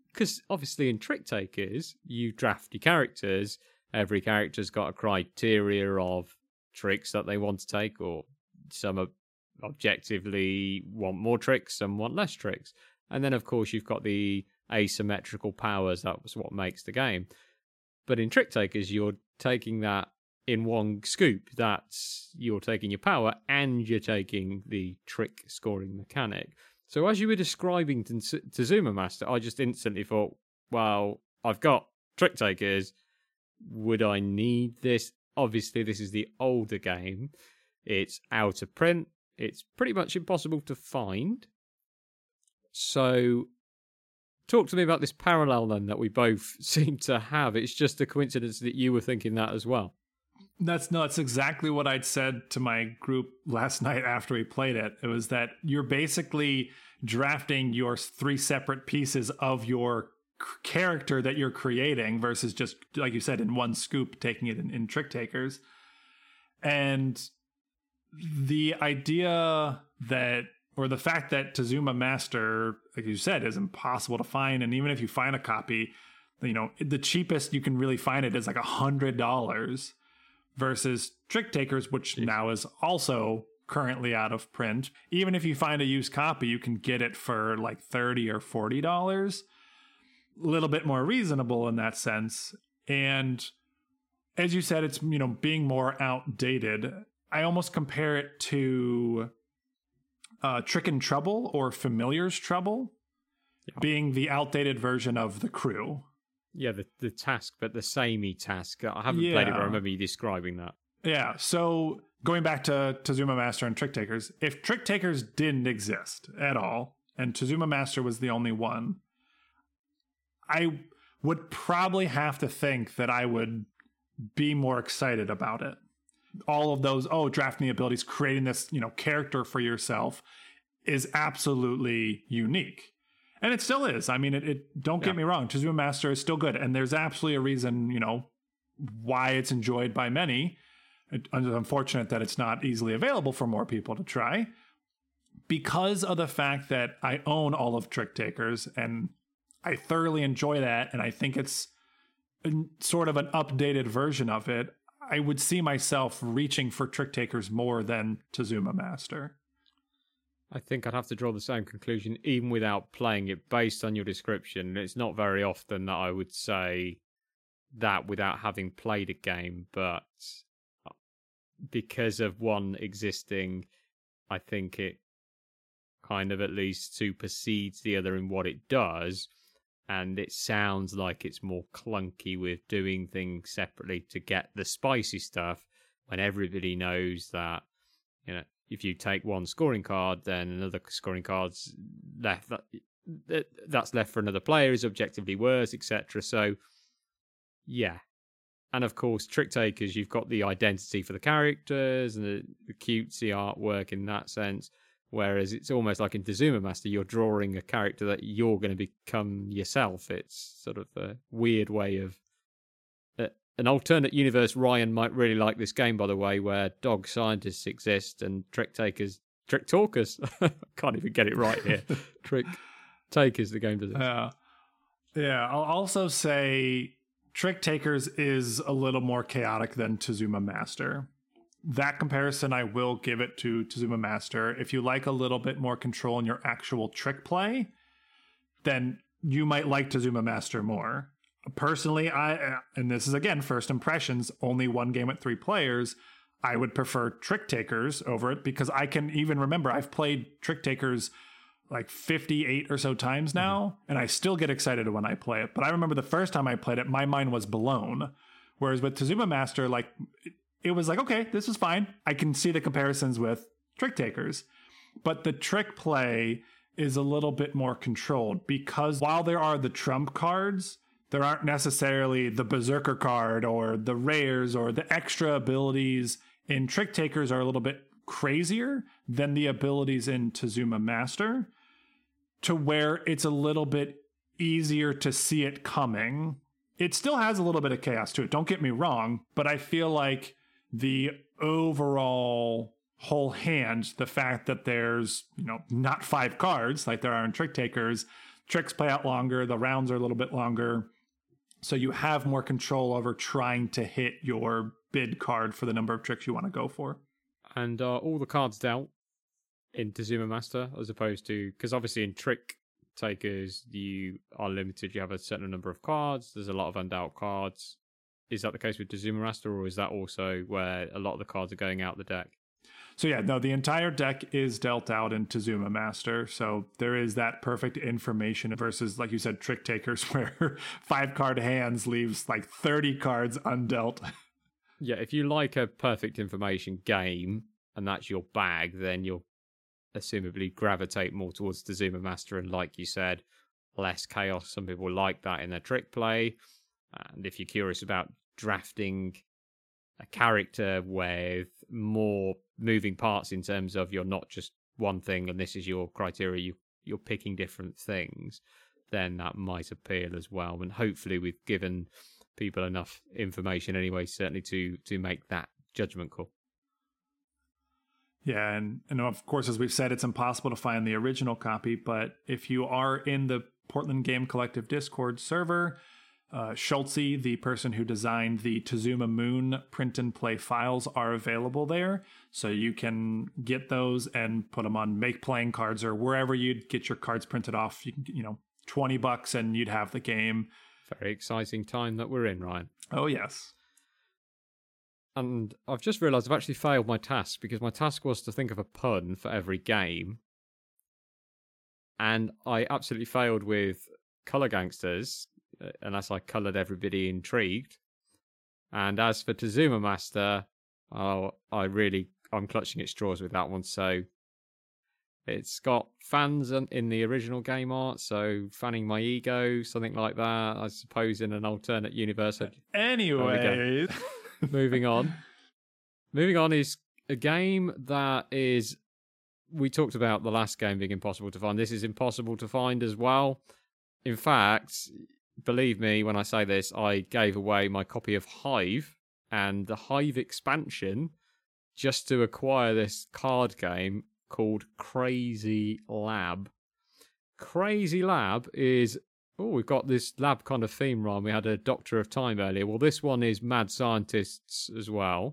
because obviously in Trick Takers, you draft your characters. Every character's got a criteria of tricks that they want to take, or some objectively want more tricks, some want less tricks. And then, of course, you've got the asymmetrical powers. That's what makes the game. But in Trick Takers, you're taking that in one scoop. You're taking your power and you're taking the trick scoring mechanic. So as you were describing Tazuma Master, I just instantly thought, well, I've got Trick Takers. Would I need this? Obviously, this is the older game. It's out of print. It's pretty much impossible to find. So, talk to me about this parallel then that we both seem to have. It's just a coincidence that you were thinking that as well. That's exactly what I'd said to my group last night after we played it. It was that you're basically drafting your 3 separate pieces of your character that you're creating versus just, like you said, in one scoop, taking it in Trick Takers. And the idea that, or the fact that Tazuma Master, like you said, is impossible to find. And even if you find a copy, the cheapest you can really find it is like $100 versus Trick Takers, which now is also currently out of print. Even if you find a used copy, you can get it for like $30 or $40. A little bit more reasonable in that sense. And as you said, it's, being more outdated. I almost compare it to Trick and Trouble or Familiar's Trouble, being the outdated version of The Crew. Yeah, the task, but the samey task. I haven't played it, but I remember you describing that. Yeah, so going back to Tazuma Master and Trick Takers, if Trick Takers didn't exist at all, and Tazuma Master was the only one, I would probably have to think that I would be more excited about it. All of those, drafting the abilities, creating this, character for yourself is absolutely unique. And it still is. I mean, it don't get me wrong. Tazuma Master is still good. And there's absolutely a reason, why it's enjoyed by many. It's unfortunate that it's not easily available for more people to try. Because of the fact that I own all of Trick Takers and I thoroughly enjoy that, and I think it's sort of an updated version of it, I would see myself reaching for Trick Takers more than Tazuma Master. I think I'd have to draw the same conclusion even without playing it based on your description. It's not very often that I would say that without having played a game, but because of one existing, I think it kind of at least supersedes the other in what it does. And it sounds like it's more clunky with doing things separately to get the spicy stuff when everybody knows that, if you take one scoring card, then another scoring card's left. That's left for another player is objectively worse, etc. So, yeah. And of course, Trick Takers, you've got the identity for the characters and the cutesy artwork in that sense. Whereas it's almost like in Tazuma Master, you're drawing a character that you're going to become yourself. It's sort of a weird way of... an alternate universe. Ryan might really like this game, by the way, where dog scientists exist and Trick Talkers. Can't even get it right here. Trick Takers, the game does it. Yeah, I'll also say Trick Takers is a little more chaotic than Tazuma Master. That comparison, I will give it to Tazuma Master. If you like a little bit more control in your actual trick play, then you might like Tazuma Master more. Personally, and this is again first impressions, only one game with 3 players, I would prefer Trick Takers over it because I can even remember I've played Trick Takers like 58 or so times now, and I still get excited when I play it. But I remember the first time I played it, my mind was blown. Whereas with Tazuma Master, like... it was like, okay, this is fine. I can see the comparisons with Trick Takers. But the trick play is a little bit more controlled because while there are the trump cards, there aren't necessarily the Berserker card or the rares or the extra abilities in Trick Takers are a little bit crazier than the abilities in Tazuma Master, to where it's a little bit easier to see it coming. It still has a little bit of chaos to it, don't get me wrong, but I feel like the overall whole hand, the fact that there's, not 5 cards like there are in Trick Takers, tricks play out longer, the rounds are a little bit longer, so you have more control over trying to hit your bid card for the number of tricks you want to go for. And are all the cards dealt in Tazuma Master, as opposed to, because obviously in Trick Takers you are limited, you have a certain number of cards, there's a lot of undealt cards. Is that the case with Tazuma Master, or is that also where a lot of the cards are going out the deck? So yeah, no, the entire deck is dealt out in Tazuma Master. So there is that perfect information versus, like you said, Trick Takers, where 5-card hands leaves like 30 cards undealt. Yeah, if you like a perfect information game and that's your bag, then you'll assumably gravitate more towards Tazuma Master. And like you said, less chaos. Some people like that in their trick play. And if you're curious about drafting a character with more moving parts in terms of you're not just one thing and this is your criteria, you're picking different things, then that might appeal as well. And hopefully we've given people enough information anyway, certainly to make that judgment call. Yeah, and of course, as we've said, it's impossible to find the original copy, but if you are in the Portland Game Collective Discord server, Schultze, the person who designed the Tazuma Moon print and play files, are available there. So you can get those and put them on Make playing cards or wherever you'd get your cards printed off. You can, $20 and you'd have the game. Very exciting time that we're in, Ryan. Oh, yes. And I've just realised I've actually failed my task, because my task was to think of a pun for every game. And I absolutely failed with Colour Gangsters, unless I coloured everybody intrigued. And as for Tazuma Master, I'm clutching at straws with that one. So it's got fans in the original game art, so fanning my ego, something like that. I suppose in an alternate universe. Anyway, moving on. Moving on is a game that is. We talked about the last game being impossible to find. This is impossible to find as well. In fact, believe me when I say this, I gave away my copy of Hive and the Hive expansion just to acquire this card game called Crazy Lab. Crazy Lab is... Oh, we've got this lab kind of theme, Ron. We had a Doctor of Time earlier. Well, this one is Mad Scientists as well.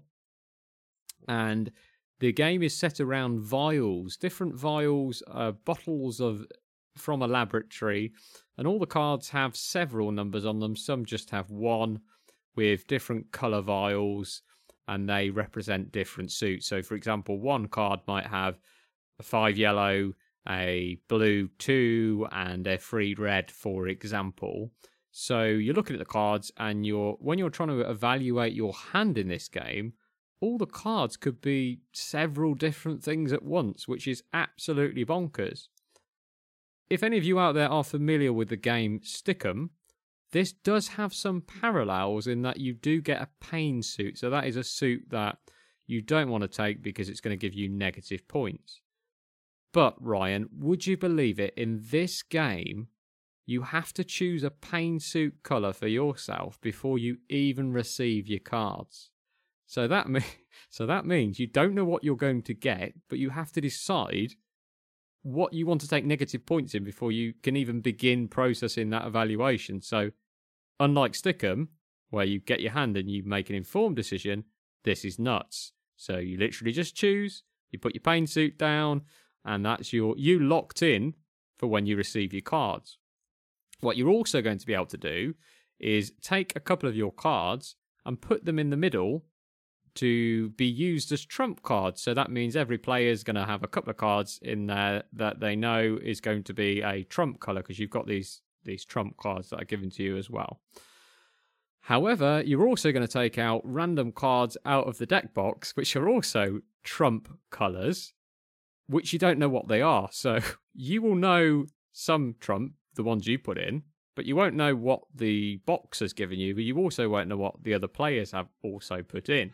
And the game is set around vials, different vials, bottles from a laboratory, and all the cards have several numbers on them. Some just have one, with different colour vials, and they represent different suits. So, for example, one card might have a 5 yellow, a blue 2, and a 3 red, for example. So you're looking at the cards, and when you're trying to evaluate your hand in this game, all the cards could be several different things at once, which is absolutely bonkers. If any of you out there are familiar with the game Stick'em, this does have some parallels in that you do get a pain suit. So that is a suit that you don't want to take because it's going to give you negative points. But, Ryan, would you believe it? In this game, you have to choose a pain suit colour for yourself before you even receive your cards. So that means you don't know what you're going to get, but you have to decide what you want to take negative points in before you can even begin processing that evaluation. So, unlike Stick'em, where you get your hand and you make an informed decision, this is nuts. So you literally just choose, you put your pain suit down, and that's you locked in for when you receive your cards. What you're also going to be able to do is take a couple of your cards and put them in the middle to be used as trump cards. So that means every player is going to have a couple of cards in there that they know is going to be a trump colour, because you've got these trump cards that are given to you as well. However, you're also going to take out random cards out of the deck box, which are also trump colours, which you don't know what they are. So you will know some trump, the ones you put in, but you won't know what the box has given you, but you also won't know what the other players have also put in.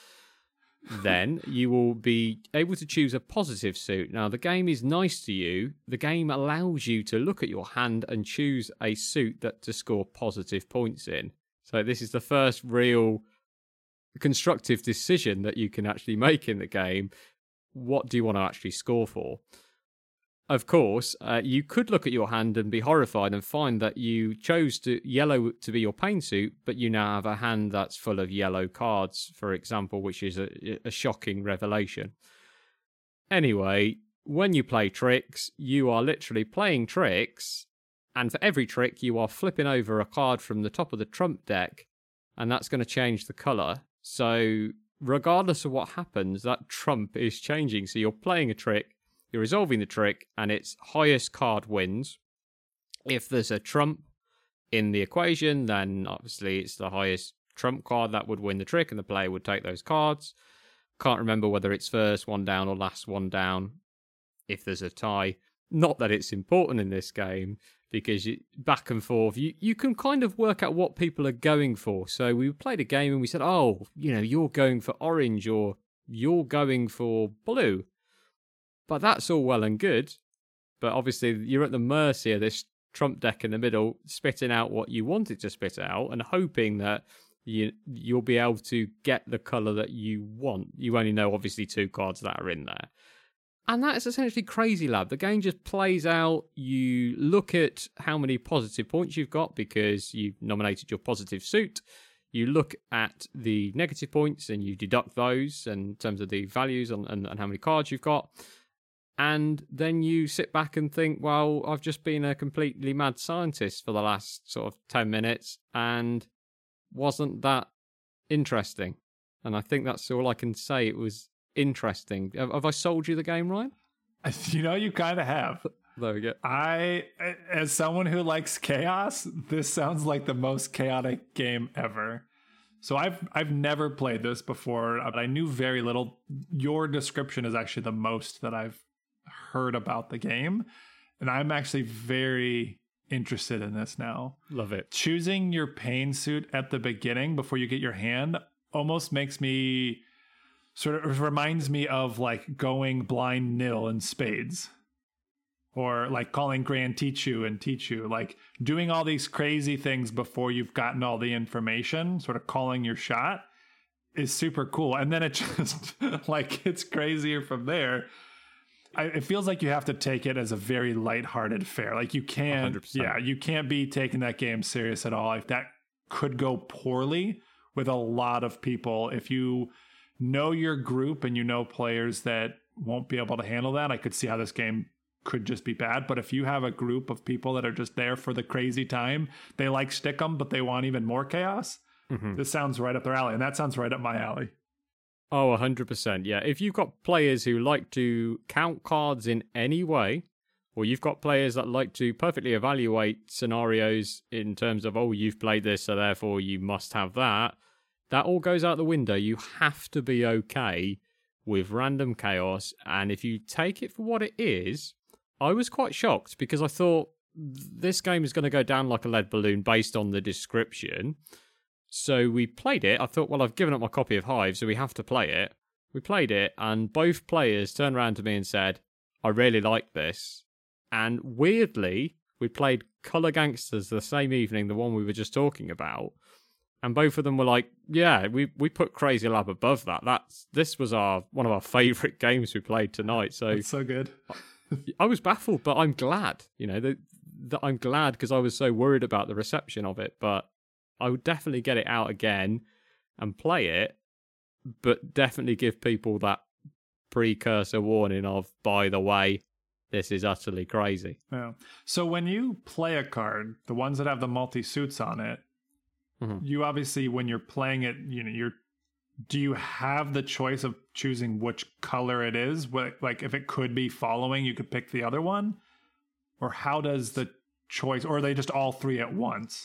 Then you will be able to choose a positive suit. Now, the game is nice to you. The game allows you to look at your hand and choose a suit to score positive points in. So this is the first real constructive decision that you can actually make in the game. What do you want to actually score for? of course, you could look at your hand and be horrified and find that you chose yellow to be your pain suit, but you now have a hand that's full of yellow cards, for example, which is a shocking revelation. Anyway, when you play tricks, you are literally playing tricks, and for every trick, you are flipping over a card from the top of the trump deck, and that's going to change the colour. So regardless of what happens, that trump is changing. So you're playing a trick, you're resolving the trick, and its highest card wins. If there's a trump in the equation, then obviously it's the highest trump card that would win the trick, and the player would take those cards. Can't remember whether it's first one down or last one down if there's a tie. Not that it's important in this game, because back and forth, you can kind of work out what people are going for. So we played a game and we said, oh, you're going for orange or you're going for blue. But that's all well and good. But obviously you're at the mercy of this trump deck in the middle, spitting out what you want it to spit out and hoping that you'll be able to get the colour that you want. You only know, obviously, 2 cards that are in there. And that is essentially Crazy Lab. The game just plays out. You look at how many positive points you've got because you've nominated your positive suit. You look at the negative points and you deduct those in terms of the values and how many cards you've got. And then you sit back and think, well, I've just been a completely mad scientist for the last sort of 10 minutes and wasn't that interesting? And I think that's all I can say. It was interesting. Have I sold you the game, Ryan? You kind of have. There we go. As someone who likes chaos, this sounds like the most chaotic game ever. So I've never played this before, but I knew very little. Your description is actually the most that I've heard about the game, and I'm actually very interested in this now. Love it. Choosing your pain suit at the beginning before you get your hand almost makes me sort of reminds me of like going blind nil in spades, or like calling Grand Tichu and Tichu, like doing all these crazy things before you've gotten all the information, sort of calling your shot is super cool. And then it just like it's crazier from there. It feels like you have to take it as a very lighthearted fare. Like you can't, 100%. You can't be taking that game serious at all. Like that could go poorly with a lot of people. If you know your group and you know players that won't be able to handle that, I could see how this game could just be bad. But if you have a group of people that are just there for the crazy time, they like Stick'em, but they want even more chaos, this sounds right up their alley. And that sounds right up my alley. Oh, 100%. Yeah. If you've got players who like to count cards in any way, or you've got players that like to perfectly evaluate scenarios in terms of, oh, you've played this, so therefore you must have that, that all goes out the window. You have to be okay with random chaos. And if you take it for what it is, I was quite shocked because I thought this game is going to go down like a lead balloon based on the description. So we played it. I thought, well, I've given up my copy of Hive, so we have to play it. We played it, and both players turned around to me and said, I really like this. And weirdly, we played Colour Gangsters the same evening, the one we were just talking about. And both of them were like, yeah, we put Crazy Lab above that. This was one of our favourite games we played tonight. So it's so good. I was baffled, but I'm glad, that I'm glad because I was so worried about the reception of it. But I would definitely get it out again and play it, but definitely give people that precursor warning of, by the way, this is utterly crazy. Yeah. So when you play a card, the ones that have the multi-suits on it, you obviously, when you're playing it, do you have the choice of choosing which color it is? Like if it could be following, you could pick the other one? Or how does the choice, or are they just all three at once?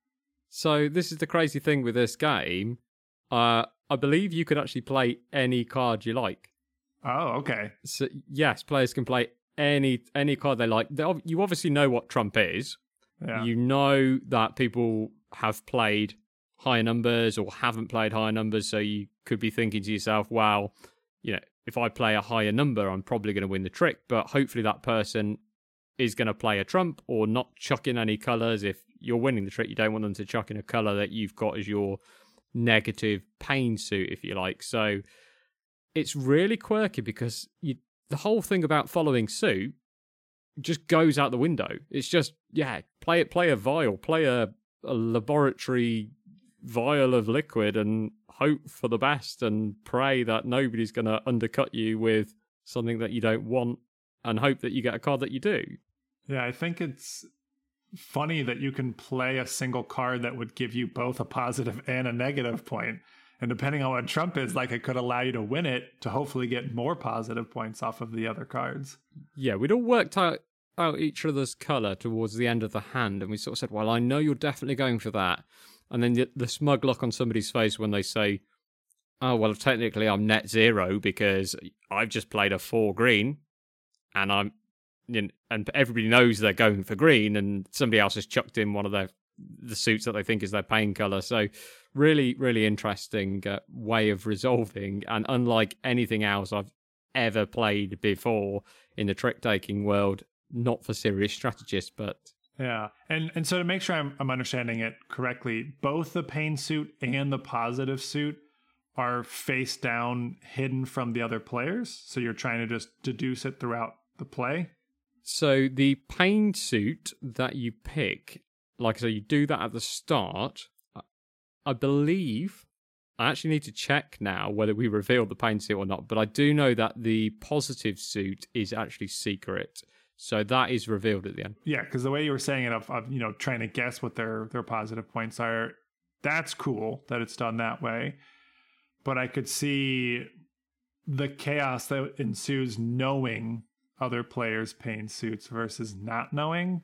So this is the crazy thing with this game. I believe you could actually play any card you like. Oh, okay. So yes, players can play any card they like. You obviously know what Trump is. Yeah. You know that people have played higher numbers or haven't played higher numbers, so you could be thinking to yourself, well, if I play a higher number, I'm probably going to win the trick, but hopefully that person is going to play a trump or not chuck in any colours. If you're winning the trick, you don't want them to chuck in a colour that you've got as your negative pain suit, if you like. So it's really quirky because the whole thing about following suit just goes out the window. It's just, play a vial, play a laboratory vial of liquid and hope for the best and pray that nobody's going to undercut you with something that you don't want and hope that you get a card that you do. Yeah, I think it's funny that you can play a single card that would give you both a positive and a negative point. And depending on what Trump is, like, it could allow you to win it to hopefully get more positive points off of the other cards. Yeah, we'd all worked out each other's colour towards the end of the hand, and we sort of said, well, I know you're definitely going for that. And then the smug look on somebody's face when they say, oh, well, technically I'm net zero because I've just played a 4 green, and and everybody knows they're going for green, and somebody else has chucked in one of the suits that they think is their pain colour. So really, really interesting way of resolving, and unlike anything else I've ever played before in the trick-taking world, not for serious strategists, but... Yeah, and so to make sure I'm understanding it correctly, both the pain suit and the positive suit are face down, hidden from the other players, so you're trying to just deduce it throughout the play? So the pain suit that you pick, like I say, you do that at the start. I believe, I actually need to check now whether we revealed the pain suit or not, but I do know that the positive suit is actually secret. So that is revealed at the end. Yeah, because the way you were saying it of trying to guess what their positive points are, that's cool that it's done that way. But I could see the chaos that ensues knowing other players' pain suits versus not knowing.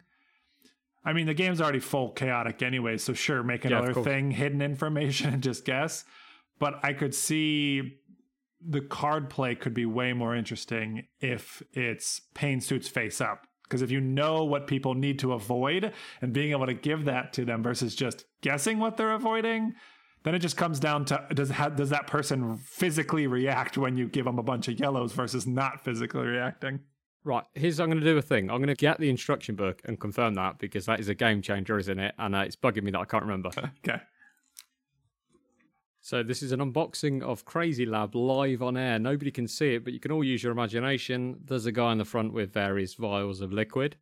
I mean, the game's already full chaotic anyway, so sure, make another thing, hidden information, and just guess. But I could see the card play could be way more interesting if it's pain suits face up. Because if you know what people need to avoid and being able to give that to them versus just guessing what they're avoiding, then it just comes down to does that person physically react when you give them a bunch of yellows versus not physically reacting? Right, I'm going to do a thing. I'm going to get the instruction book and confirm that, because that is a game changer, isn't it? And it's bugging me that I can't remember. Okay. So this is an unboxing of Crazy Lab live on air. Nobody can see it, but you can all use your imagination. There's a guy in the front with various vials of liquid.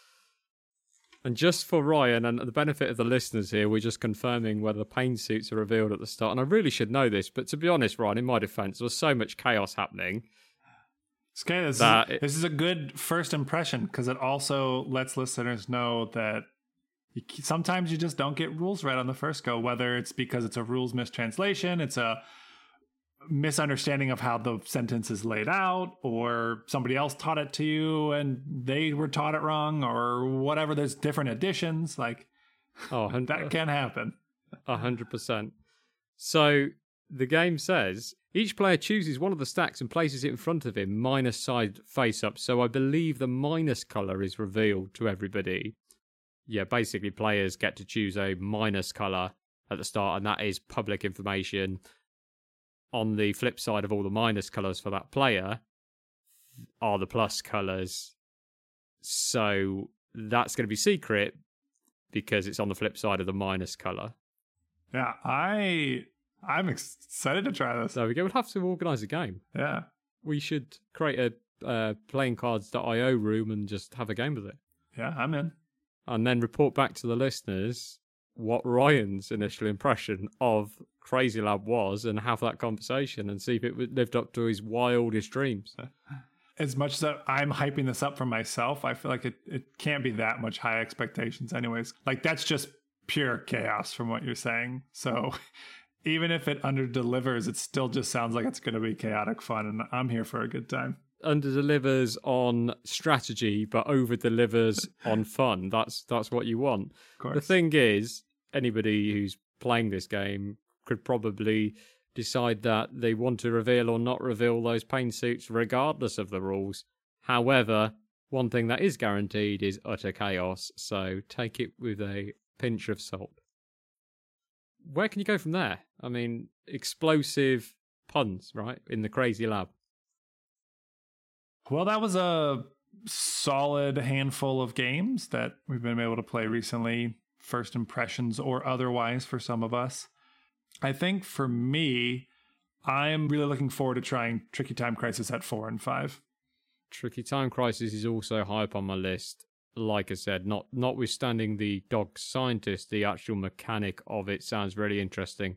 And just for Ryan and the benefit of the listeners here, we're just confirming whether the pain suits are revealed at the start. And I really should know this, but to be honest, Ryan, in my defense, there was so much chaos happening. Okay, this is a good first impression, because it also lets listeners know that sometimes you just don't get rules right on the first go, whether it's because it's a rules mistranslation, it's a misunderstanding of how the sentence is laid out, or somebody else taught it to you and they were taught it wrong, or whatever. There's different editions. Like, that can happen. 100%. So the game says each player chooses one of the stacks and places it in front of him, minus side face up. So I believe the minus color is revealed to everybody. Yeah, basically players get to choose a minus color at the start, and that is public information. On the flip side of all the minus colors for that player are the plus colors. So that's going to be secret because it's on the flip side of the minus color. Yeah, I'm excited to try this. There we go. We'll have to organize a game. Yeah. We should create a playingcards.io room and just have a game with it. Yeah, I'm in. And then report back to the listeners what Ryan's initial impression of Crazy Lab was and have that conversation and see if it lived up to his wildest dreams. As much as I'm hyping this up for myself, I feel like it can't be that much high expectations anyways. Like, that's just pure chaos from what you're saying. So even if it under-delivers, it still just sounds like it's going to be chaotic fun, and I'm here for a good time. Under-delivers on strategy, but over-delivers on fun. That's what you want. Of course. The thing is, anybody who's playing this game could probably decide that they want to reveal or not reveal those pain suits regardless of the rules. However, one thing that is guaranteed is utter chaos, so take it with a pinch of salt. Where can you go from there? I mean, explosive puns, right, in the Crazy Lab. Well, that was a solid handful of games that we've been able to play recently, first impressions or otherwise for some of us. I think for me, I'm really looking forward to trying Tricky Time Crisis at 4 and 5. Tricky Time Crisis is also high up on my list. Like I said, notwithstanding the dog scientist, the actual mechanic of it sounds really interesting.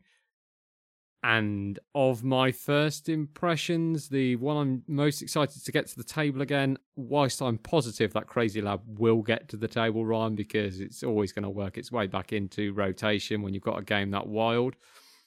And of my first impressions, the one I'm most excited to get to the table again, whilst I'm positive that Crazy Lab will get to the table, Ryan, because it's always going to work its way back into rotation when you've got a game that wild.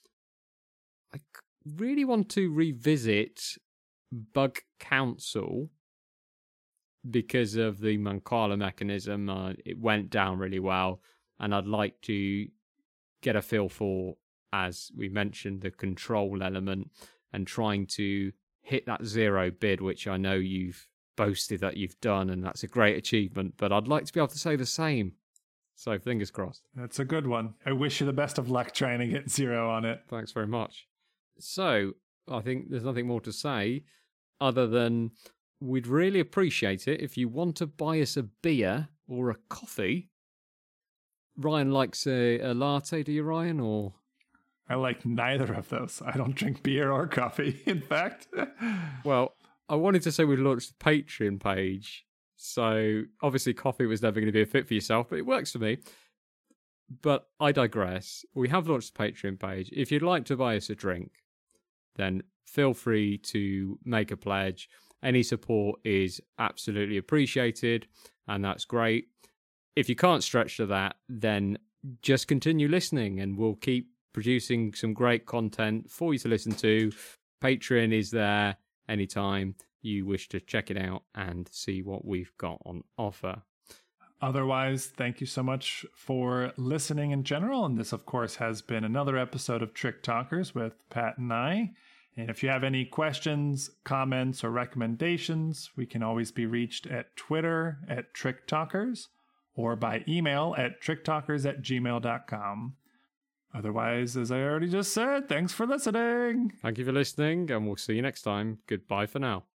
I really want to revisit Bug Council because of the Mancala mechanism. It went down really well, and I'd like to get a feel for, as we mentioned, the control element and trying to hit that 0 bid, which I know you've boasted that you've done, and that's a great achievement, but I'd like to be able to say the same. So fingers crossed. That's a good one. I wish you the best of luck trying to get 0 on it. Thanks very much. So I think there's nothing more to say other than we'd really appreciate it if you want to buy us a beer or a coffee. Ryan likes a latte, do you, Ryan? Or I like neither of those. I don't drink beer or coffee, in fact. Well, I wanted to say we launched the Patreon page. So obviously coffee was never going to be a fit for yourself, but it works for me. But I digress. We have launched the Patreon page. If you'd like to buy us a drink, then feel free to make a pledge. Any support is absolutely appreciated, and that's great. If you can't stretch to that, then just continue listening, and we'll keep producing some great content for you to listen to. Patreon is there anytime you wish to check it out and see what we've got on offer. Otherwise, thank you so much for listening in general. And this, of course, has been another episode of Trick Talkers with Pat and I. And if you have any questions, comments, or recommendations, we can always be reached at Twitter at Trick Talkers or by email at tricktalkers@gmail.com. Otherwise, as I already just said, thanks for listening. Thank you for listening, and we'll see you next time. Goodbye for now.